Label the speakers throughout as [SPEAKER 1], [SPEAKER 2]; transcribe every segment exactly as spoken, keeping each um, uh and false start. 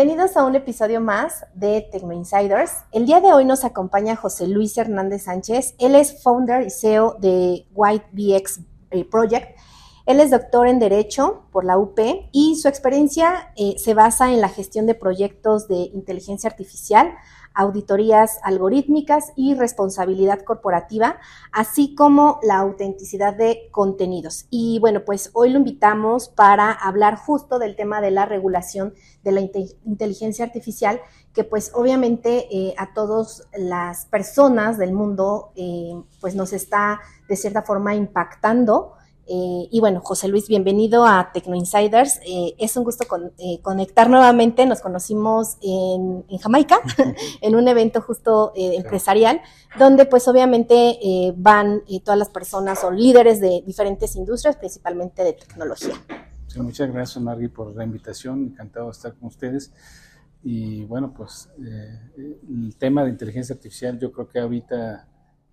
[SPEAKER 1] Bienvenidos a un episodio más de Tecno Insiders. El día de hoy nos acompaña José Luis Hernández Sánchez. Él es founder y C E O de White B X Project. Él es doctor en Derecho por la U P y su experiencia eh, se basa en la gestión de proyectos de inteligencia artificial, auditorías algorítmicas y responsabilidad corporativa, así como la autenticidad de contenidos. Y bueno, pues hoy lo invitamos para hablar justo del tema de la regulación de la inteligencia artificial, que pues obviamente eh, a todas las personas del mundo eh, pues nos está de cierta forma impactando. Eh, y bueno, José Luis, bienvenido a Tecno Insiders. Eh, es un gusto con, eh, conectar nuevamente. Nos conocimos en, en Jamaica, en un evento justo eh, empresarial, donde pues obviamente eh, van eh, todas las personas o líderes de diferentes industrias, principalmente de tecnología.
[SPEAKER 2] Sí, muchas gracias, Margui, por la invitación. Encantado de estar con ustedes. Y bueno, pues eh, el tema de inteligencia artificial, yo creo que ahorita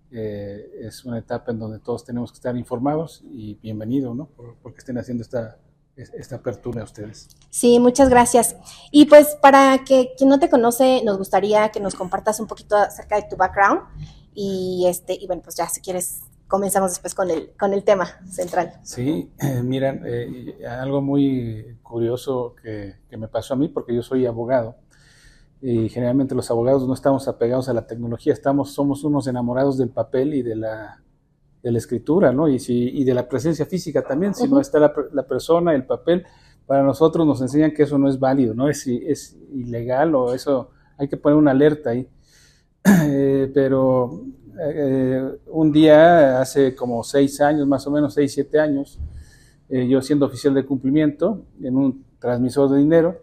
[SPEAKER 2] Eh, es una etapa en donde todos tenemos que estar informados y bienvenido, ¿no? Por, porque estén haciendo esta, esta apertura a ustedes.
[SPEAKER 1] Sí, muchas gracias. Y pues para que quien no te conoce, nos gustaría que nos compartas un poquito acerca de tu background y este y bueno, pues ya si quieres comenzamos después con el, con el tema central.
[SPEAKER 2] Sí, eh, miran, eh, algo muy curioso que, que me pasó a mí, porque yo soy abogado. Y generalmente los abogados no estamos apegados a la tecnología, estamos, somos unos enamorados del papel y de la, de la escritura, ¿no? Y, si, y de la presencia física también, si uh-huh. no está la, la persona, el papel, para nosotros nos enseñan que eso no es válido, ¿no? Es, es ilegal o eso, hay que poner una alerta ahí. Eh, pero eh, un día, hace como seis años, más o menos, seis, siete años, eh, yo siendo oficial de cumplimiento en un transmisor de dinero,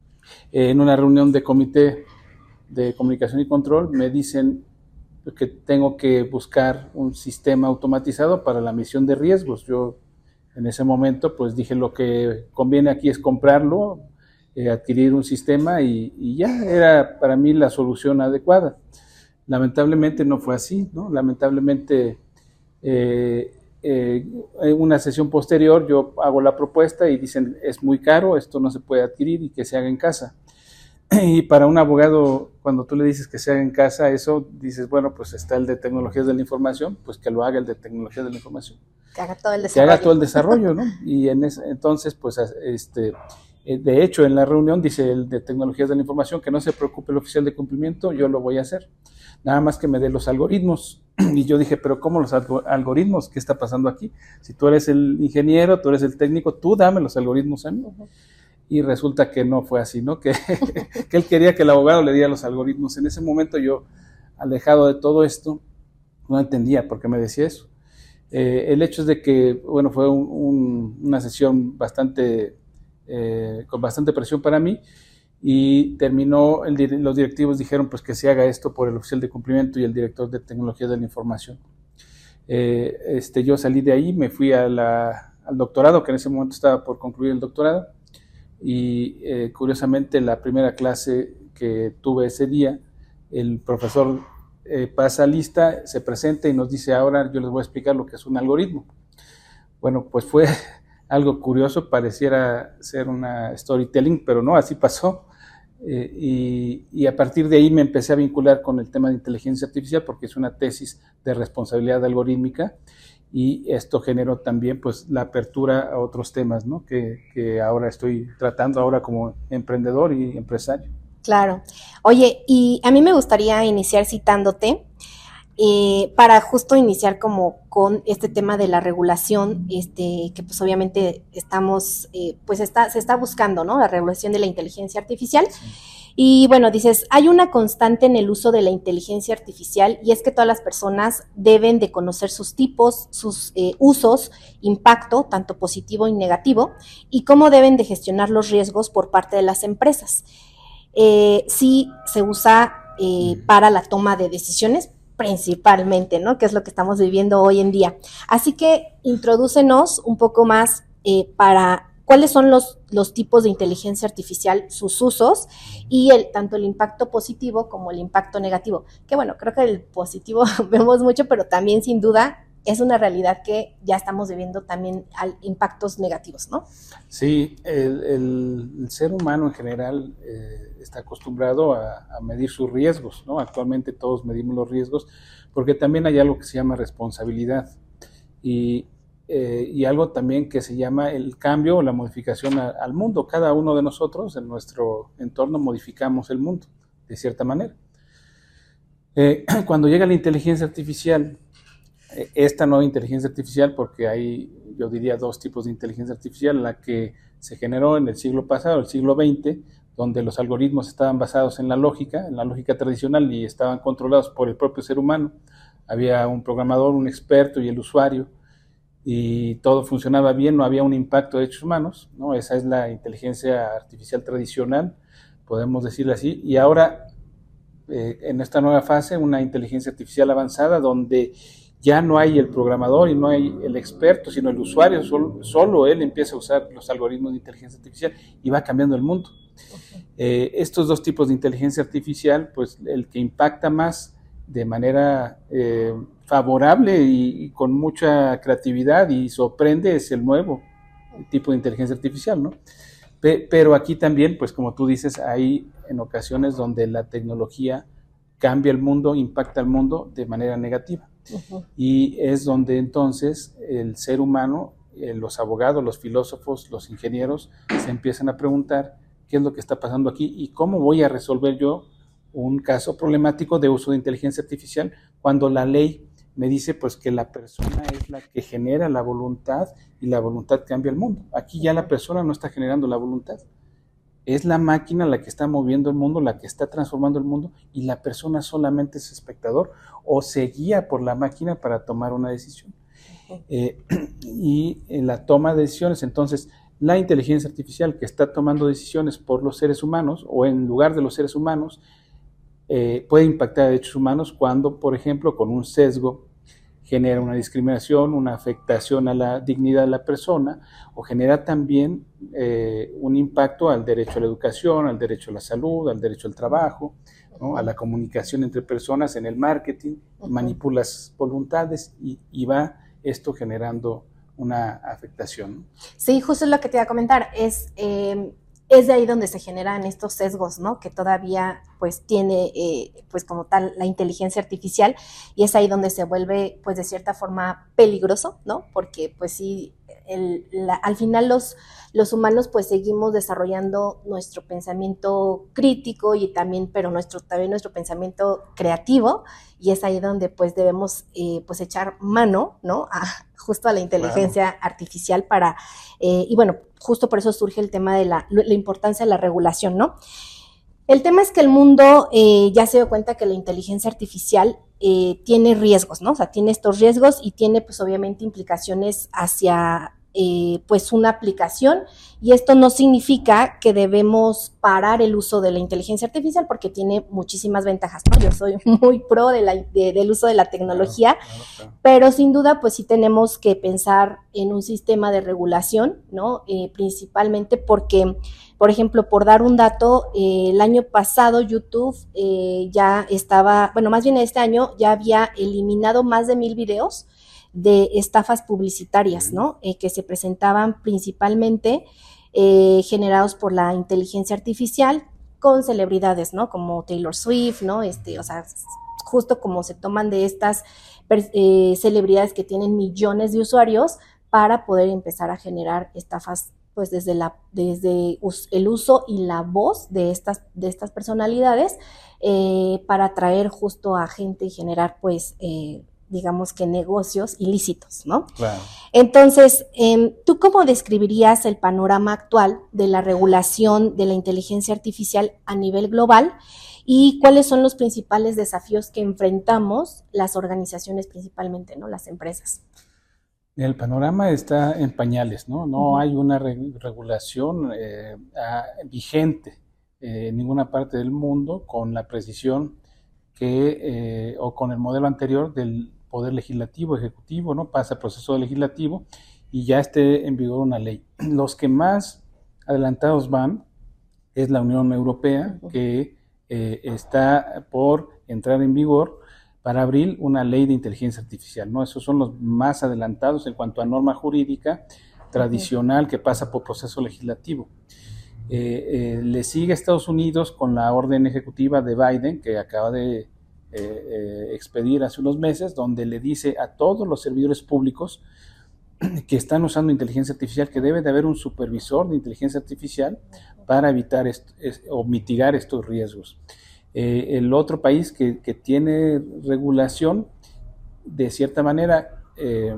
[SPEAKER 2] en una reunión de comité de comunicación y control, me dicen que tengo que buscar un sistema automatizado para la misión de riesgos. Yo en ese momento pues dije, lo que conviene aquí es comprarlo, eh, adquirir un sistema y, y ya era para mí la solución adecuada. Lamentablemente no fue así, ¿no? Lamentablemente eh, eh, en una sesión posterior yo hago la propuesta y dicen es muy caro, esto no se puede adquirir y que se haga en casa. Y para un abogado, cuando tú le dices que se haga en casa, eso dices, bueno, pues está el de tecnologías de la información, pues que lo haga el de tecnologías de la información.
[SPEAKER 1] Que haga todo el desarrollo.
[SPEAKER 2] Que haga todo el desarrollo, ¿no? Y en ese, entonces, pues, este, de hecho, en la reunión dice el de tecnologías de la información que no se preocupe el oficial de cumplimiento, yo lo voy a hacer. Nada más que me dé los algoritmos. Y yo dije, pero ¿cómo los algoritmos? ¿Qué está pasando aquí? Si tú eres el ingeniero, tú eres el técnico, tú dame los algoritmos a mí. Y resulta que no fue así, ¿no? Que, que él quería que el abogado le diera los algoritmos. En ese momento yo, alejado de todo esto, no entendía por qué me decía eso. Eh, el hecho es de que, bueno, fue un, un, una sesión bastante, eh, con bastante presión para mí, y terminó, el, los directivos dijeron pues que se haga esto por el oficial de cumplimiento y el director de tecnología de la información. Eh, este, yo salí de ahí, me fui a la, al doctorado, que en ese momento estaba por concluir el doctorado, y eh, curiosamente la primera clase que tuve ese día, el profesor eh, pasa lista, se presenta y nos dice, ahora yo les voy a explicar lo que es un algoritmo. Bueno, pues fue algo curioso, pareciera ser una storytelling, pero no, así pasó. Eh, y, y a partir de ahí me empecé a vincular con el tema de inteligencia artificial, porque es una tesis de responsabilidad algorítmica, y esto generó también pues la apertura a otros temas, ¿no? que, que ahora estoy tratando ahora como emprendedor y empresario.
[SPEAKER 1] Claro. Oye, y a mí me gustaría iniciar citándote eh, para justo iniciar como con este tema de la regulación, este que pues obviamente estamos, eh, pues está, se está buscando, ¿no? La regulación de la inteligencia artificial. Sí. Y bueno, dices, hay una constante en el uso de la inteligencia artificial y es que todas las personas deben de conocer sus tipos, sus eh, usos, impacto, tanto positivo y negativo, y cómo deben de gestionar los riesgos por parte de las empresas. Eh, sí se usa eh, para la toma de decisiones, principalmente, ¿no? Que es lo que estamos viviendo hoy en día. Así que introdúcenos un poco más eh, para cuáles son los, los tipos de inteligencia artificial, sus usos y el, tanto el impacto positivo como el impacto negativo. Que bueno, creo que el positivo vemos mucho, pero también sin duda es una realidad que ya estamos viviendo también al impactos negativos, ¿no?
[SPEAKER 2] Sí, el, el, el ser humano en general eh, está acostumbrado a, a medir sus riesgos, ¿no? Actualmente todos medimos los riesgos porque también hay algo que se llama responsabilidad y, eh, y algo también que se llama el cambio o la modificación a, al mundo. Cada uno de nosotros en nuestro entorno modificamos el mundo de cierta manera. Eh, cuando llega la inteligencia artificial, eh, esta nueva inteligencia artificial, porque hay, yo diría, dos tipos de inteligencia artificial, la que se generó en el siglo pasado, el siglo veinte, donde los algoritmos estaban basados en la lógica, en la lógica tradicional y estaban controlados por el propio ser humano. Había un programador, un experto y el usuario, y todo funcionaba bien, no había un impacto de hechos humanos, ¿no? Esa es la inteligencia artificial tradicional, podemos decirlo así, y ahora eh, en esta nueva fase, una inteligencia artificial avanzada donde ya no hay el programador y no hay el experto, sino el usuario, solo, solo él empieza a usar los algoritmos de inteligencia artificial y va cambiando el mundo. Eh, estos dos tipos de inteligencia artificial, pues el que impacta más de manera eh, favorable y, y con mucha creatividad y sorprende es el nuevo tipo de inteligencia artificial, ¿no? Pe- pero aquí también, pues como tú dices, hay en ocasiones donde la tecnología cambia el mundo, impacta el mundo de manera negativa. Uh-huh. Y es donde entonces el ser humano, eh, los abogados, los filósofos, los ingenieros se empiezan a preguntar qué es lo que está pasando aquí y cómo voy a resolver yo un caso problemático de uso de inteligencia artificial cuando la ley me dice pues que la persona es la que genera la voluntad y la voluntad cambia el mundo. Aquí ya la persona no está generando la voluntad. Es la máquina la que está moviendo el mundo, la que está transformando el mundo y la persona solamente es espectador o se guía por la máquina para tomar una decisión. Uh-huh. Eh, y en la toma de decisiones, entonces, la inteligencia artificial que está tomando decisiones por los seres humanos o en lugar de los seres humanos eh, puede impactar a derechos humanos cuando, por ejemplo, con un sesgo genera una discriminación, una afectación a la dignidad de la persona o genera también eh, un impacto al derecho a la educación, al derecho a la salud, al derecho al trabajo, ¿no? A la comunicación entre personas en el marketing, uh-huh. Manipulas voluntades y, y va esto generando una afectación.
[SPEAKER 1] Sí, justo es lo que te iba a comentar, es... Eh, es de ahí donde se generan estos sesgos, ¿no? Que todavía pues tiene eh, pues como tal la inteligencia artificial y es ahí donde se vuelve pues de cierta forma peligroso, ¿no? Porque pues sí, el, la, al final los, los humanos pues seguimos desarrollando nuestro pensamiento crítico y también, pero nuestro, también nuestro pensamiento creativo y es ahí donde pues debemos eh, pues echar mano, ¿no? A, justo a la inteligencia claro. artificial para, eh, y bueno, justo por eso surge el tema de la, la importancia de la regulación, ¿no? El tema es que el mundo eh, ya se dio cuenta que la inteligencia artificial eh, tiene riesgos, ¿no? O sea, tiene estos riesgos y tiene pues obviamente implicaciones hacia eh, pues una aplicación y esto no significa que debemos parar el uso de la inteligencia artificial porque tiene muchísimas ventajas, ¿no? Yo soy muy pro de la, de, del uso de la tecnología, claro, claro, claro. Pero sin duda pues sí tenemos que pensar en un sistema de regulación, ¿no? Eh, principalmente porque, por ejemplo, por dar un dato, eh, el año pasado YouTube eh, ya estaba, bueno, más bien este año ya había eliminado más de mil videos de estafas publicitarias, ¿no? Eh, que se presentaban principalmente eh, generados por la inteligencia artificial con celebridades, ¿no? Como Taylor Swift, ¿no? Este, o sea, justo como se toman de estas eh, celebridades que tienen millones de usuarios para poder empezar a generar estafas, pues desde la, desde us, el uso y la voz de estas, de estas personalidades eh, para atraer justo a gente y generar, pues, eh, digamos que negocios ilícitos, ¿no?
[SPEAKER 2] Claro.
[SPEAKER 1] Entonces, eh, ¿tú cómo describirías el panorama actual de la regulación de la inteligencia artificial a nivel global y cuáles son los principales desafíos que enfrentamos las organizaciones principalmente, ¿no? Las empresas.
[SPEAKER 2] El panorama está en pañales, ¿no? No uh-huh. hay una re- regulación eh, a, vigente eh, en ninguna parte del mundo con la precisión que, eh, o con el modelo anterior del poder legislativo, ejecutivo, ¿no? Pasa al proceso legislativo y ya esté en vigor una ley. Los que más adelantados van es la Unión Europea, uh-huh. que eh, está por entrar en vigor para abril una ley de inteligencia artificial, ¿no? Esos son los más adelantados en cuanto a norma jurídica tradicional que pasa por proceso legislativo. Eh, eh, le sigue a Estados Unidos con la orden ejecutiva de Biden, que acaba de eh, eh, expedir hace unos meses, donde le dice a todos los servidores públicos que están usando inteligencia artificial que debe de haber un supervisor de inteligencia artificial para evitar est- es, o mitigar estos riesgos. Eh, el otro país que, que tiene regulación de cierta manera eh,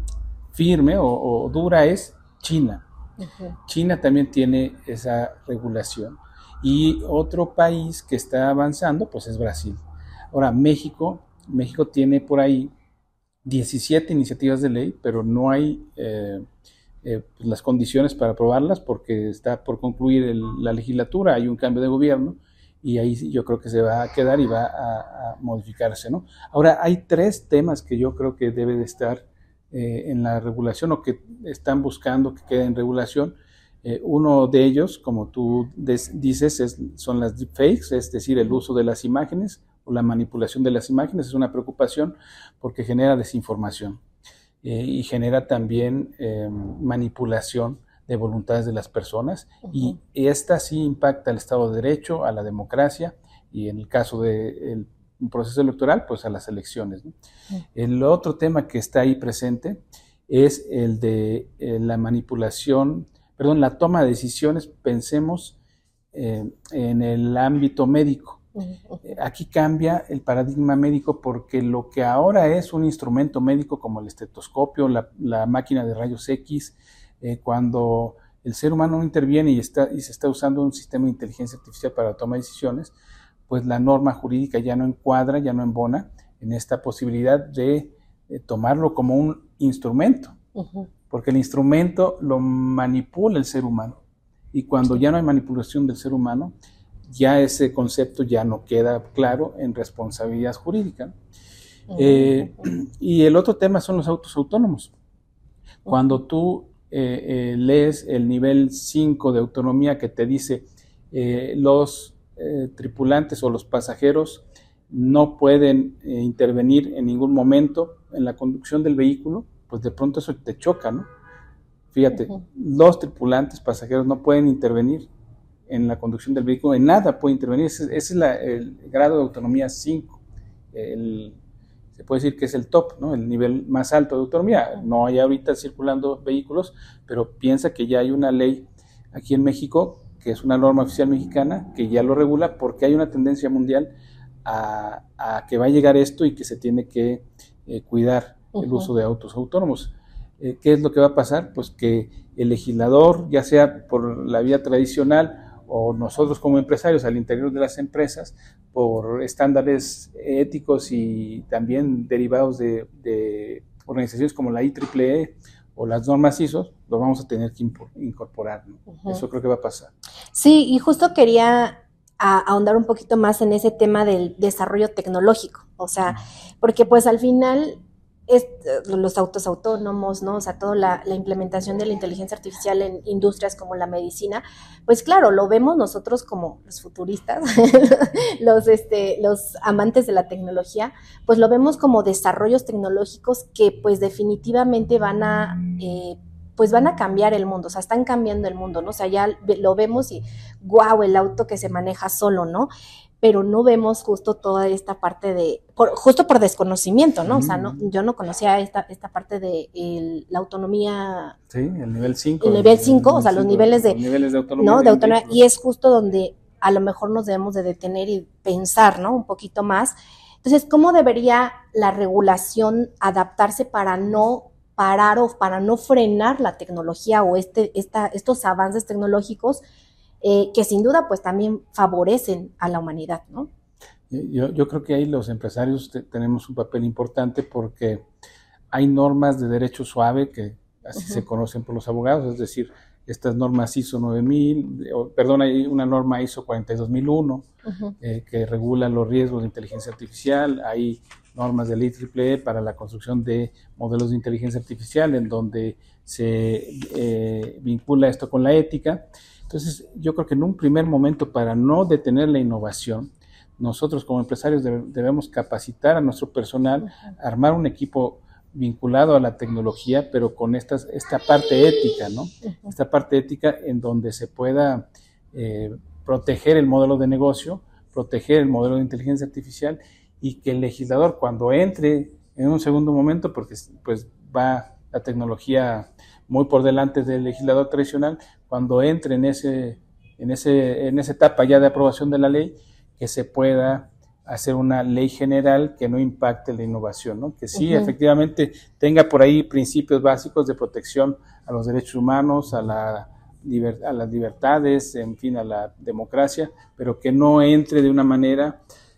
[SPEAKER 2] firme o, o dura es China. Uh-huh. China también tiene esa regulación. Y otro país que está avanzando, pues es Brasil. Ahora, México, México tiene por ahí diecisiete iniciativas de ley, pero no hay eh, eh, pues las condiciones para aprobarlas porque está por concluir el, la legislatura, hay un cambio de gobierno y ahí yo creo que se va a quedar y va a, a modificarse, ¿no? Ahora, hay tres temas que yo creo que debe de estar eh, en la regulación o que están buscando que quede en regulación. Eh, uno de ellos, como tú des, dices, es, son las deepfakes, es decir, el uso de las imágenes o la manipulación de las imágenes. Es una preocupación porque genera desinformación eh, y genera también eh, manipulación de voluntades de las personas. Uh-huh. Y esta sí impacta al Estado de Derecho, a la democracia y en el caso del proceso electoral, pues a las elecciones, ¿no? Uh-huh. El otro tema que está ahí presente es el de eh, la manipulación, perdón, la toma de decisiones, pensemos eh, en el ámbito médico. Uh-huh. Aquí cambia el paradigma médico porque lo que ahora es un instrumento médico como el estetoscopio, la, la máquina de rayos X, eh, cuando el ser humano no interviene y, está, y se está usando un sistema de inteligencia artificial para tomar decisiones, pues la norma jurídica ya no encuadra, ya no embona en esta posibilidad de eh, tomarlo como un instrumento, uh-huh. porque el instrumento lo manipula el ser humano y cuando ya no hay manipulación del ser humano, ya ese concepto ya no queda claro en responsabilidad jurídica. Uh-huh. Eh, y el otro tema son los autos autónomos. Uh-huh. Cuando tú eh, eh, lees el nivel cinco de autonomía que te dice eh, los eh, tripulantes o los pasajeros no pueden eh, intervenir en ningún momento en la conducción del vehículo, pues de pronto eso te choca, ¿no? Fíjate, uh-huh. los tripulantes, pasajeros no pueden intervenir en la conducción del vehículo, en nada puede intervenir. Ese, ese es la, el grado de autonomía cinco, el, se puede decir que es el top, ¿no? El nivel más alto de autonomía. No hay ahorita circulando vehículos, pero piensa que ya hay una ley aquí en México, que es una norma oficial mexicana, que ya lo regula porque hay una tendencia mundial a, a que va a llegar esto y que se tiene que eh, cuidar uh-huh. el uso de autos autónomos. Eh, ¿Qué es lo que va a pasar? Pues que el legislador, ya sea por la vía tradicional o nosotros como empresarios al interior de las empresas, por estándares éticos y también derivados de, de organizaciones como la I triple E o las normas I S O, lo vamos a tener que incorporar, ¿no? Uh-huh. Eso creo que va a pasar.
[SPEAKER 1] Sí, y justo quería a, ahondar un poquito más en ese tema del desarrollo tecnológico, o sea, porque pues al final es, los autos autónomos, ¿no? O sea, toda la, la implementación de la inteligencia artificial en industrias como la medicina, pues claro, lo vemos nosotros como los futuristas, los, este, los amantes de la tecnología, pues lo vemos como desarrollos tecnológicos que pues definitivamente van a, eh, pues van a cambiar el mundo, o sea, están cambiando el mundo, ¿no? O sea, ya lo vemos y guau, el auto que se maneja solo, ¿no? Pero no vemos justo toda esta parte de, por, justo por desconocimiento, ¿no? Mm. O sea, no, yo no conocía esta, esta parte de el, la autonomía.
[SPEAKER 2] Sí, el nivel cinco.
[SPEAKER 1] El nivel cinco, o sea, los niveles de,
[SPEAKER 2] los niveles de autonomía.
[SPEAKER 1] ¿no? De autonomía, y es justo donde a lo mejor nos debemos de detener y pensar, ¿no? Un poquito más. Entonces, ¿cómo debería la regulación adaptarse para no parar o para no frenar la tecnología o este, esta, estos avances tecnológicos Eh, que sin duda pues también favorecen a la humanidad, ¿no?
[SPEAKER 2] Yo, yo creo que ahí los empresarios te, tenemos un papel importante porque hay normas de derecho suave que así uh-huh. se conocen por los abogados, es decir, estas normas I S O nueve mil, o, perdón, hay una norma I S O cuarenta y dos mil uno uh-huh. eh, que regula los riesgos de inteligencia artificial, hay normas de la I triple E para la construcción de modelos de inteligencia artificial en donde se eh, vincula esto con la ética. Entonces, yo creo que en un primer momento, para no detener la innovación, nosotros como empresarios debe, debemos capacitar a nuestro personal, uh-huh. armar un equipo vinculado a la tecnología, pero con estas, esta parte ética, ¿no? Uh-huh. Esta parte ética en donde se pueda eh, proteger el modelo de negocio, proteger el modelo de inteligencia artificial, y que el legislador, cuando entre en un segundo momento, porque pues va la tecnología muy por delante del legislador tradicional, cuando entre en ese, en ese, en esa etapa ya de aprobación de la ley, que se pueda hacer una ley general que no impacte la innovación, ¿no? Que sí, uh-huh. efectivamente, tenga por ahí principios básicos de protección a los derechos humanos, a la a las libertades, en fin, a la democracia, pero que no entre de una manera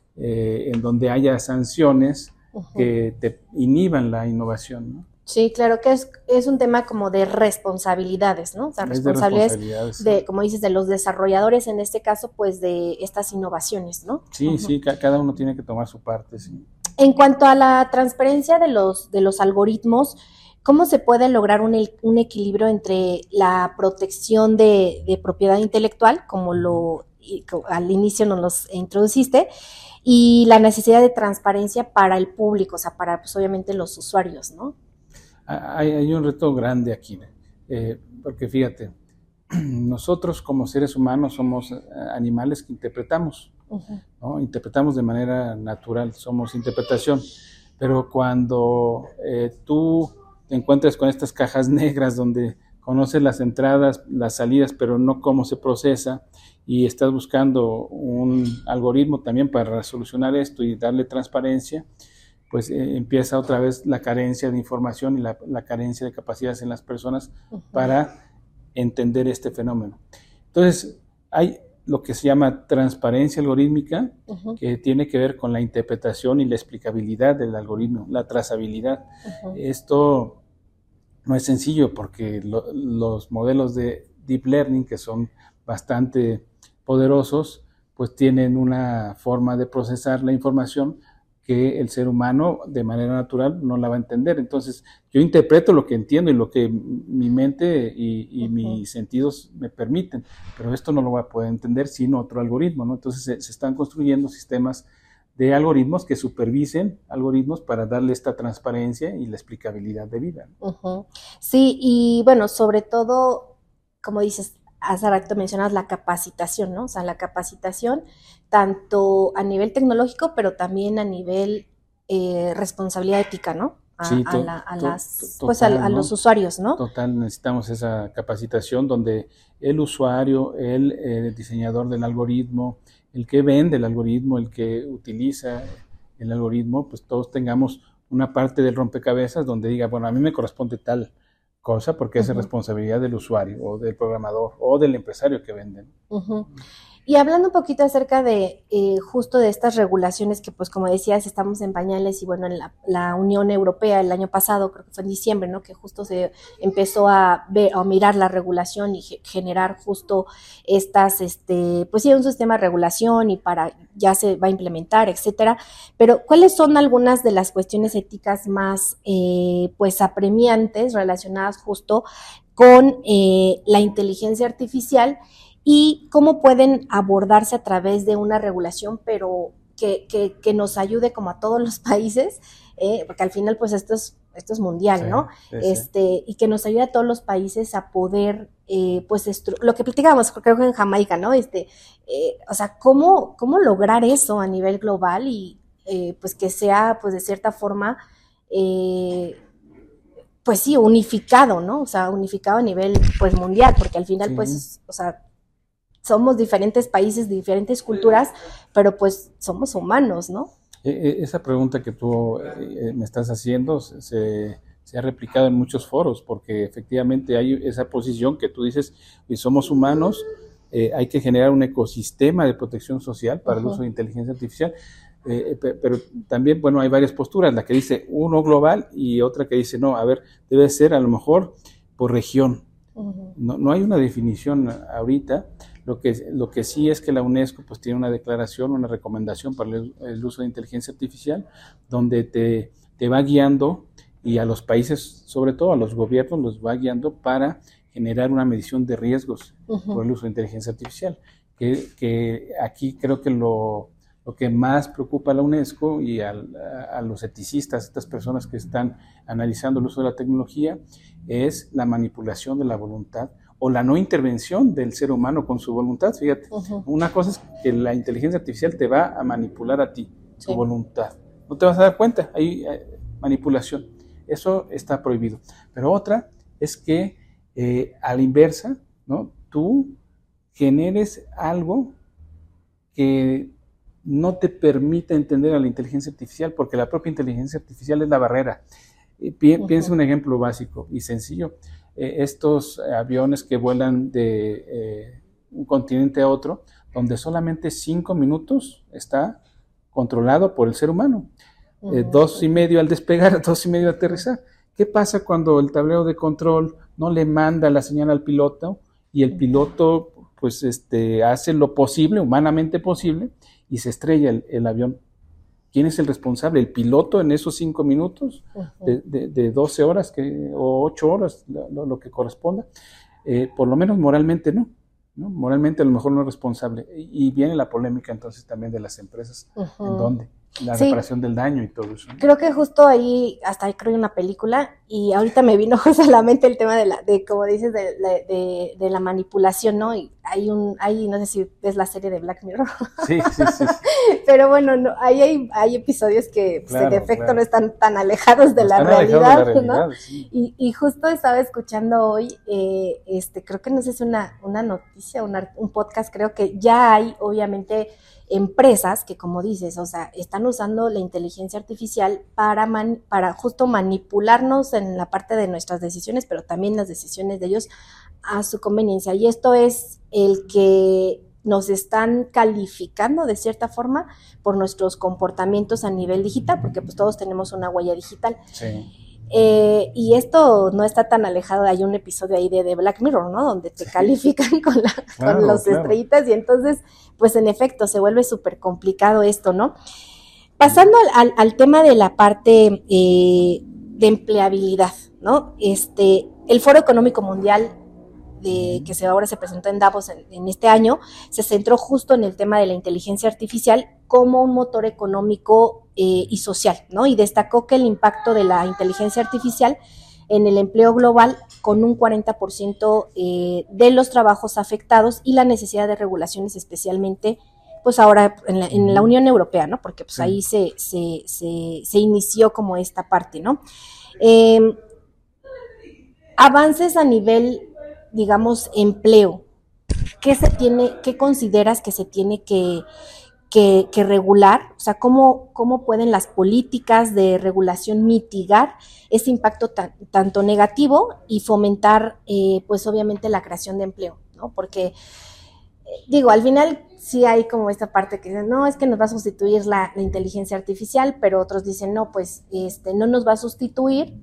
[SPEAKER 2] eh, en donde haya sanciones uh-huh. que te inhiban la innovación, ¿no?
[SPEAKER 1] Sí, claro que es, es un tema como de responsabilidades, ¿no? O sea, responsabilidades, de, responsabilidades de sí. como dices, de los desarrolladores, en este caso, pues de estas innovaciones, ¿no?
[SPEAKER 2] Sí, uh-huh. sí, cada uno tiene que tomar su parte, sí.
[SPEAKER 1] En cuanto a la transparencia de los, de los algoritmos, ¿cómo se puede lograr un, un equilibrio entre la protección de, de propiedad intelectual, como lo al inicio nos los introduciste, y la necesidad de transparencia para el público, o sea, para, pues, obviamente, los usuarios, ¿no?
[SPEAKER 2] Hay, hay un reto grande aquí, eh, porque fíjate, nosotros como seres humanos somos animales que interpretamos, uh-huh. ¿no? Interpretamos de manera natural, somos interpretación, pero cuando eh, tú te encuentras con estas cajas negras donde conoces las entradas, las salidas, pero no cómo se procesa, y estás buscando un algoritmo también para solucionar esto y darle transparencia, pues eh, empieza otra vez la carencia de información y la, la carencia de capacidades en las personas uh-huh. para entender este fenómeno. Entonces, hay lo que se llama transparencia algorítmica, uh-huh. que tiene que ver con la interpretación y la explicabilidad del algoritmo, la trazabilidad. Uh-huh. Esto no es sencillo porque lo, los modelos de deep learning, que son bastante poderosos, pues tienen una forma de procesar la información que el ser humano de manera natural no la va a entender. Entonces, yo interpreto lo que entiendo y lo que mi mente y, y uh-huh. mis sentidos me permiten, pero esto no lo va a poder entender sino otro algoritmo, ¿no? Entonces, se, se están construyendo sistemas de algoritmos que supervisen algoritmos para darle esta transparencia y la explicabilidad debida.
[SPEAKER 1] Uh-huh. Sí, y bueno, sobre todo, como dices, hace rato mencionas la capacitación, ¿no? O sea, la capacitación tanto a nivel tecnológico, pero también a nivel eh, responsabilidad ética, ¿no? A,
[SPEAKER 2] sí, to,
[SPEAKER 1] a, la, a
[SPEAKER 2] to,
[SPEAKER 1] las,
[SPEAKER 2] to, total,
[SPEAKER 1] pues a, a
[SPEAKER 2] ¿no?
[SPEAKER 1] los usuarios, ¿no?
[SPEAKER 2] Total, necesitamos esa capacitación donde el usuario, el, el diseñador del algoritmo, el que vende el algoritmo, el que utiliza el algoritmo, pues todos tengamos una parte del rompecabezas donde diga, bueno, a mí me corresponde tal cosa porque uh-huh. es responsabilidad del usuario o del programador o del empresario que venden.
[SPEAKER 1] Uh-huh. Y hablando un poquito acerca de eh, justo de estas regulaciones que, pues como decías, estamos en pañales y bueno, en la, la Unión Europea el año pasado, creo que fue en diciembre, ¿no? Que justo se empezó a ver, a mirar la regulación y ge- generar justo estas, este, pues sí, un sistema de regulación y para, ya se va a implementar, etcétera. Pero, ¿cuáles son algunas de las cuestiones éticas más, eh, pues, apremiantes relacionadas justo con eh, la inteligencia artificial? Y cómo pueden abordarse a través de una regulación, pero que, que, que nos ayude como a todos los países, eh, porque al final pues esto es, esto es mundial, sí, ¿no? Sí, este, sí. Y que nos ayude a todos los países a poder, eh, pues, estru- lo que platicábamos, creo que en Jamaica, ¿no? Este, eh, o sea, ¿cómo, cómo lograr eso a nivel global y eh, pues que sea, pues, de cierta forma, eh, pues sí, unificado, ¿no? O sea, unificado a nivel, pues, mundial, porque al final, sí. pues, o sea, somos diferentes países, diferentes culturas, pero pues somos humanos, ¿no?
[SPEAKER 2] Esa pregunta que tú eh, me estás haciendo se, se ha replicado en muchos foros, porque efectivamente hay esa posición que tú dices, y somos humanos, eh, hay que generar un ecosistema de protección social para uh-huh. el uso de inteligencia artificial, eh, pero también, bueno, hay varias posturas, la que dice uno global y otra que dice, no, a ver, debe ser a lo mejor por región. Uh-huh. No, no hay una definición ahorita. Lo que, lo que sí es que la UNESCO pues tiene una declaración, una recomendación para el, el uso de inteligencia artificial, donde te, te va guiando, y a los países, sobre todo a los gobiernos, los va guiando para generar una medición de riesgos uh-huh. por el uso de inteligencia artificial. Que, que aquí creo que lo, lo que más preocupa a la UNESCO y al, a, a los eticistas, estas personas que están analizando el uso de la tecnología, es la manipulación de la voluntad o la no intervención del ser humano con su voluntad. Fíjate, uh-huh. Una cosa es que la inteligencia artificial te va a manipular a ti, tu sí. voluntad. No te vas a dar cuenta, hay, hay manipulación. Eso está prohibido. Pero otra es que eh, a la inversa, ¿no? Tú generes algo que no te permita entender a la inteligencia artificial, porque la propia inteligencia artificial es la barrera. Pi- uh-huh. Piensa un ejemplo básico y sencillo. Eh, estos aviones que vuelan de eh, un continente a otro, donde solamente cinco minutos está controlado por el ser humano. Uh-huh. Eh, dos y medio al despegar, dos y medio al aterrizar. ¿Qué pasa cuando el tablero de control no le manda la señal al piloto y el piloto pues este, hace lo posible, humanamente posible, y se estrella el, el avión? ¿Quién es el responsable? ¿El piloto en esos cinco minutos uh-huh. de, de, de doce horas que, o ocho horas, lo, lo que corresponda? Eh, por lo menos moralmente no, no. Moralmente a lo mejor no es responsable. Y, y viene la polémica entonces también de las empresas. Uh-huh. ¿En dónde? La sí. reparación del daño y todo eso, ¿no?
[SPEAKER 1] Creo que justo ahí, hasta ahí creo una película, y ahorita me vino solamente el tema de la, de como dices, de, de, de, de la manipulación, ¿no? Y hay un, hay, no sé si ves la serie de Black Mirror.
[SPEAKER 2] Sí, sí, sí.
[SPEAKER 1] Pero bueno, no, ahí hay, hay episodios que pues, claro, en efecto claro. no están tan alejados de, no la, realidad, alejados de la realidad, ¿no? Sí. Y, y justo estaba escuchando hoy, eh, este, creo que no sé si es una, una noticia, una, un podcast, creo que ya hay, obviamente, empresas que, como dices, o sea, están usando la inteligencia artificial para, man, para justo manipularnos en la parte de nuestras decisiones, pero también las decisiones de ellos a su conveniencia. Y esto es el que nos están calificando de cierta forma por nuestros comportamientos a nivel digital, porque pues todos tenemos una huella digital.
[SPEAKER 2] Sí.
[SPEAKER 1] Eh, y esto no está tan alejado, hay un episodio ahí de, de Black Mirror, ¿no? Donde te sí. califican con, la, claro, con los claro. estrellitas, y entonces, pues en efecto, se vuelve súper complicado esto, ¿no? Pasando al, al tema de la parte eh, de empleabilidad, ¿no? Este, el Foro Económico Mundial de, que se, ahora se presentó en Davos en, en este año, se centró justo en el tema de la inteligencia artificial como un motor económico eh, y social, ¿no? Y destacó que el impacto de la inteligencia artificial en el empleo global con un cuarenta por ciento eh, de los trabajos afectados y la necesidad de regulaciones especialmente pues ahora en la, en la Unión Europea, ¿no? Porque pues sí. ahí se, se, se, se inició como esta parte, ¿no? Eh, avances a nivel, digamos, empleo. ¿Qué se tiene, qué consideras que se tiene que, que, que regular? O sea, ¿cómo, cómo pueden las políticas de regulación mitigar ese impacto tan, tanto negativo y fomentar, eh, pues obviamente, la creación de empleo, ¿no? Porque, eh, digo, al final sí hay como esta parte que dicen, no, es que nos va a sustituir la, la inteligencia artificial, pero otros dicen, no, pues este, no nos va a sustituir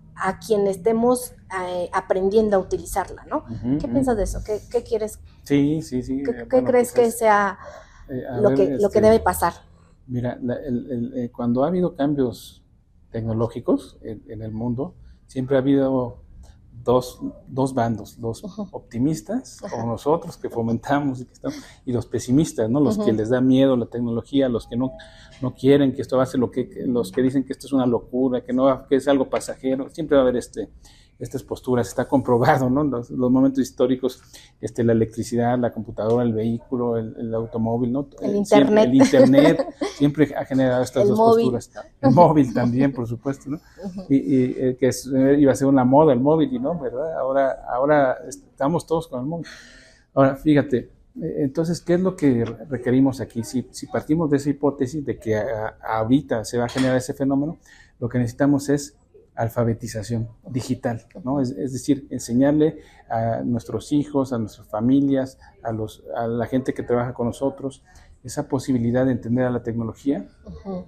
[SPEAKER 1] a quien estemos eh, aprendiendo a utilizarla, ¿no? Uh-huh, ¿Qué uh-huh. piensas de eso? ¿Qué, qué quieres?
[SPEAKER 2] Sí, sí, sí.
[SPEAKER 1] ¿Qué, eh, ¿qué bueno, crees pues que es, sea eh, lo, ver, que, este, lo que debe pasar?
[SPEAKER 2] Mira, la, el, el, eh, cuando ha habido cambios tecnológicos en, en el mundo, siempre ha habido dos, dos bandos, los uh-huh. optimistas, uh-huh. como nosotros que fomentamos y, que estamos, y los pesimistas, ¿no? Los uh-huh. que les da miedo la tecnología, los que no, no quieren que esto hace lo que, que, los que dicen que esto es una locura, que no, que es algo pasajero. Siempre va a haber este, estas posturas, está comprobado, ¿no? Los, los momentos históricos, este, la electricidad, la computadora, el vehículo, el, el automóvil, ¿no?
[SPEAKER 1] El internet.
[SPEAKER 2] Siempre, el internet siempre ha generado estas
[SPEAKER 1] el
[SPEAKER 2] dos
[SPEAKER 1] móvil.
[SPEAKER 2] posturas. El móvil también, por supuesto, ¿no? Uh-huh. Y, y eh, que es, eh, iba a ser una moda el móvil, y no, ¿verdad? Ahora, ahora estamos todos con el móvil. Ahora, fíjate, eh, entonces, ¿qué es lo que requerimos aquí? Si, si partimos de esa hipótesis de que a, a ahorita se va a generar ese fenómeno, lo que necesitamos es alfabetización digital, ¿no? Es, es decir, enseñarle a nuestros hijos, a nuestras familias, a, los, a la gente que trabaja con nosotros, esa posibilidad de entender a la tecnología uh-huh.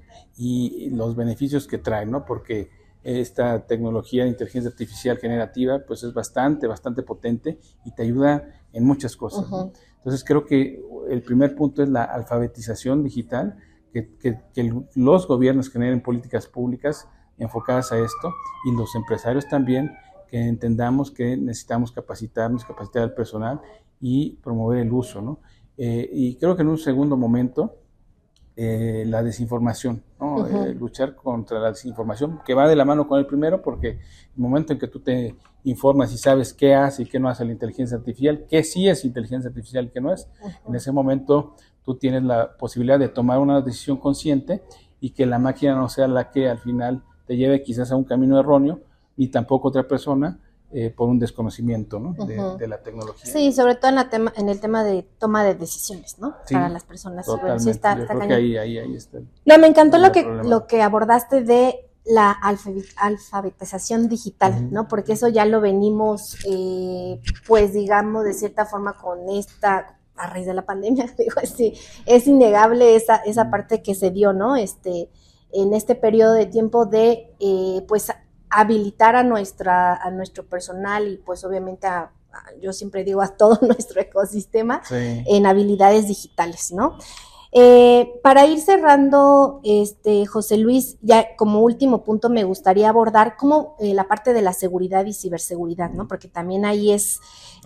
[SPEAKER 2] y los beneficios que trae, ¿no? Porque esta tecnología de inteligencia artificial generativa, pues es bastante, bastante potente y te ayuda en muchas cosas, uh-huh. ¿no? Entonces creo que el primer punto es la alfabetización digital, que, que, que los gobiernos generen políticas públicas enfocadas a esto, y los empresarios también, que entendamos que necesitamos capacitarnos, capacitar al personal y promover el uso, ¿no? Eh, y creo que en un segundo momento eh, la desinformación, ¿no? Uh-huh. eh, luchar contra la desinformación, que va de la mano con el primero, porque el momento en que tú te informas y sabes qué hace y qué no hace la inteligencia artificial, qué sí es inteligencia artificial y qué no es, uh-huh. en ese momento tú tienes la posibilidad de tomar una decisión consciente y que la máquina no sea la que al final te lleve quizás a un camino erróneo, ni tampoco otra persona, eh, por un desconocimiento, ¿no? de, uh-huh. de la tecnología.
[SPEAKER 1] Sí, sobre todo en, la tema, en el tema de toma de decisiones, ¿no? Sí, para las personas.
[SPEAKER 2] Totalmente. Bueno, sí está, Yo está creo que ahí, ahí, ahí está.
[SPEAKER 1] No, me encantó lo que, lo que abordaste de la alfabetización digital, uh-huh. ¿no? Porque eso ya lo venimos, eh, pues digamos, de cierta forma con esta, a raíz de la pandemia, digo así, es innegable esa, esa parte que se dio, ¿no? Este, en este periodo de tiempo de, eh, pues, habilitar a nuestra, a nuestro personal y pues obviamente a, a, yo siempre digo a todo nuestro ecosistema, sí. en habilidades digitales, ¿no? Eh, para ir cerrando, este, José Luis, ya como último punto me gustaría abordar como eh, la parte de la seguridad y ciberseguridad, ¿no? Porque también ahí es,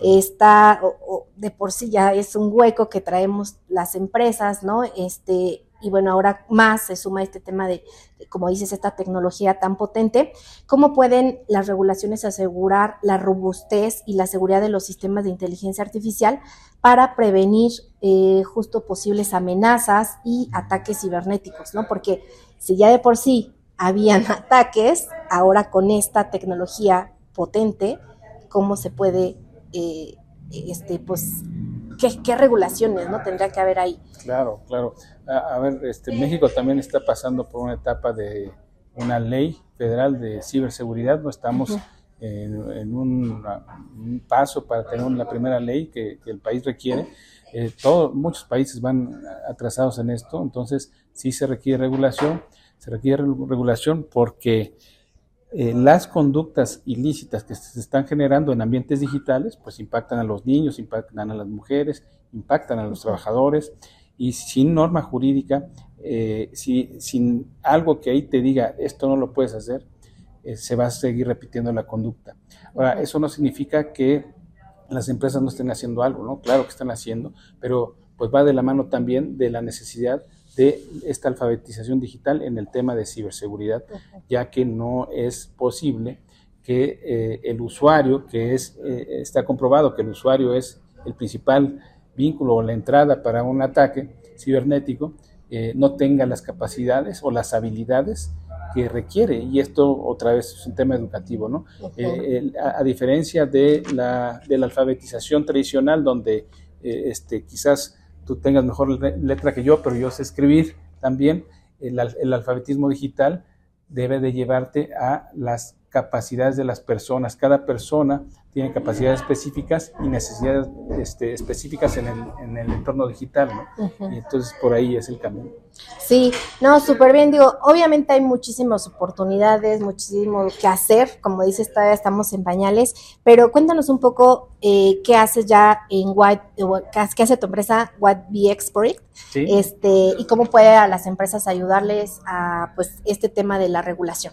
[SPEAKER 1] está, o, o de por sí ya es un hueco que traemos las empresas, ¿no? Este, y bueno, ahora más se suma este tema de, de, como dices, esta tecnología tan potente. ¿Cómo pueden las regulaciones asegurar la robustez y la seguridad de los sistemas de inteligencia artificial para prevenir eh, justo posibles amenazas y ataques cibernéticos, ¿no? Porque si ya de por sí habían ataques, ahora con esta tecnología potente, ¿cómo se puede, eh, este, pues, qué, qué regulaciones, ¿no? Tendría que haber ahí?
[SPEAKER 2] Claro, claro. A, a ver, este, México también está pasando por una etapa de una ley federal de ciberseguridad, no estamos uh-huh. en, en un, un paso para tener la primera ley que, que el país requiere. Eh, todo, muchos países van atrasados en esto, entonces sí se requiere regulación, se requiere regulación porque eh, las conductas ilícitas que se están generando en ambientes digitales, pues impactan a los niños, impactan a las mujeres, impactan a los uh-huh. trabajadores. Y sin norma jurídica, eh, si, sin algo que ahí te diga esto no lo puedes hacer, eh, se va a seguir repitiendo la conducta. Ahora, eso no significa que las empresas no estén haciendo algo, ¿no? Claro que están haciendo, pero pues va de la mano también de la necesidad de esta alfabetización digital en el tema de ciberseguridad, ya que no es posible que eh, el usuario, que es eh, está comprobado que el usuario es el principal vínculo o la entrada para un ataque cibernético, eh, no tenga las capacidades o las habilidades que requiere, y esto otra vez es un tema educativo, ¿no? Uh-huh. Eh, el, a, a diferencia de la, de la alfabetización tradicional, donde eh, este, quizás tú tengas mejor letra que yo, pero yo sé escribir también, el, el alfabetismo digital debe de llevarte a las capacidades de las personas. Cada persona tiene capacidades específicas y necesidades este, específicas en el, en el entorno digital, ¿no? Uh-huh. Y entonces por ahí es el camino.
[SPEAKER 1] Sí, no, súper bien, digo, obviamente hay muchísimas oportunidades, muchísimo que hacer, como dices, todavía estamos en pañales, pero cuéntanos un poco eh, qué haces ya en White, qué hace tu empresa White V X Project, ¿sí? este, y cómo puede a las empresas ayudarles a, pues, este tema de la regulación.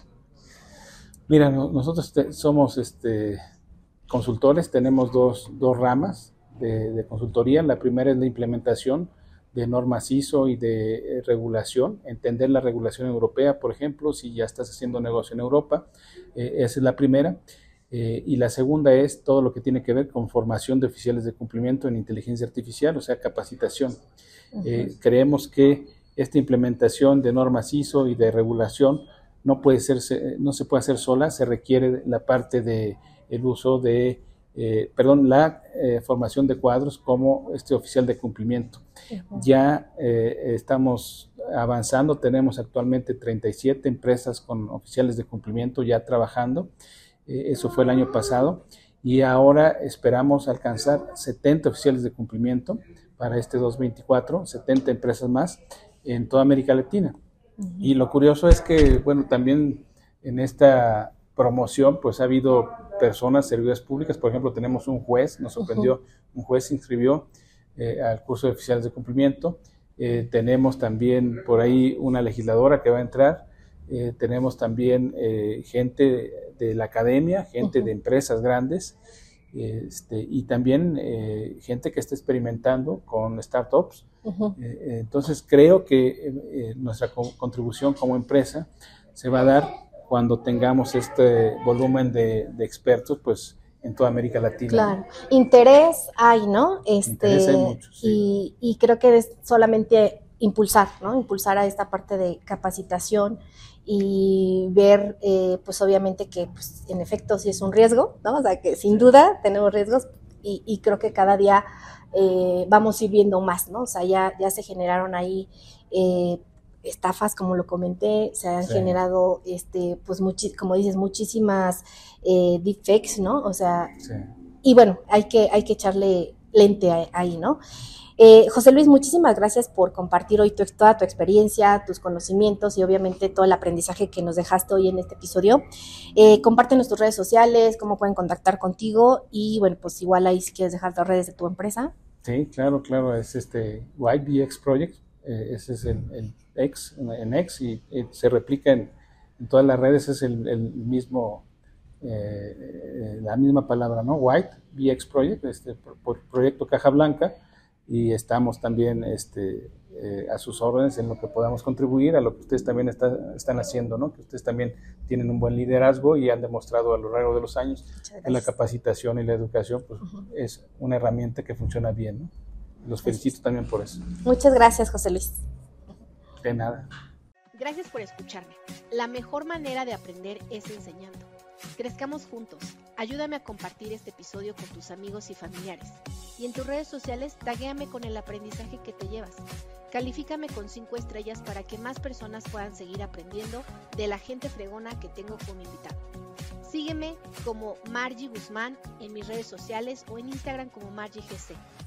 [SPEAKER 2] Mira, no, nosotros te, somos este, consultores, tenemos dos, dos ramas de, de consultoría. La primera es la implementación de normas I S O y de eh, regulación, entender la regulación europea, por ejemplo, si ya estás haciendo negocio en Europa, eh, esa es la primera. Eh, y la segunda es todo lo que tiene que ver con formación de oficiales de cumplimiento en inteligencia artificial, o sea, capacitación. Uh-huh. Eh, creemos que esta implementación de normas I S O y de regulación no puede ser, no se puede hacer sola, se requiere la parte de el uso de, eh, perdón, la eh, formación de cuadros como este oficial de cumplimiento. Uh-huh. Ya eh, estamos avanzando, tenemos actualmente treinta y siete empresas con oficiales de cumplimiento ya trabajando, eh, eso fue el año pasado, y ahora esperamos alcanzar setenta oficiales de cumplimiento para este dos mil veinticuatro, setenta empresas más en toda América Latina. Uh-huh. Y lo curioso es que, bueno, también en esta promoción, pues ha habido personas, servidores públicas, por ejemplo, tenemos un juez, nos sorprendió, uh-huh. un juez se inscribió eh, al curso de oficiales de cumplimiento, eh, tenemos también por ahí una legisladora que va a entrar, eh, tenemos también eh, gente de, de la academia, gente uh-huh. de empresas grandes, este, y también eh, gente que está experimentando con startups, Uh-huh. Eh, entonces creo que eh, nuestra co- contribución como empresa se va a dar cuando tengamos este volumen de, de expertos, pues en toda América Latina.
[SPEAKER 1] Claro, ¿no? Interés hay, ¿no? Este,
[SPEAKER 2] Interés hay mucho, sí.
[SPEAKER 1] y, y creo que es solamente impulsar, ¿no? Impulsar a esta parte de capacitación y ver, eh, pues obviamente que pues, en efecto sí es un riesgo, ¿no? O sea, que sin duda tenemos riesgos y, y creo que cada día eh, vamos a ir viendo más, ¿no? O sea, ya, ya se generaron ahí eh, estafas, como lo comenté, se han sí. generado, este, pues, muchi- como dices, muchísimas eh, deepfakes, ¿no? O sea, sí. y bueno, hay que, hay que echarle lente ahí, ¿no? Eh, José Luis, muchísimas gracias por compartir hoy tu, toda tu experiencia, tus conocimientos y obviamente todo el aprendizaje que nos dejaste hoy en este episodio. Eh, compártenos tus redes sociales, cómo pueden contactar contigo y bueno, pues igual ahí si quieres dejar las redes de tu empresa.
[SPEAKER 2] Sí, claro, claro, es este White V X Project, eh, ese es el, el X, en X y, y se replica en, en todas las redes, es el, el mismo, eh, la misma palabra, ¿no? White V X Project, este por proyecto Caja Blanca. Y estamos también este, eh, a sus órdenes en lo que podamos contribuir, a lo que ustedes también está, están haciendo, ¿no? Que ustedes también tienen un buen liderazgo y han demostrado a lo largo de los años que la capacitación y la educación pues, uh-huh. es una herramienta que funciona bien, ¿no? Los felicito también por eso.
[SPEAKER 1] Muchas gracias, José Luis.
[SPEAKER 2] De nada.
[SPEAKER 1] Gracias por escucharme. La mejor manera de aprender es enseñando. Crezcamos juntos. Ayúdame a compartir este episodio con tus amigos y familiares. Y en tus redes sociales, taguéame con el aprendizaje que te llevas. Califícame con cinco estrellas para que más personas puedan seguir aprendiendo de la gente fregona que tengo como invitado. Sígueme como Margie Guzmán en mis redes sociales o en Instagram como Margie G C.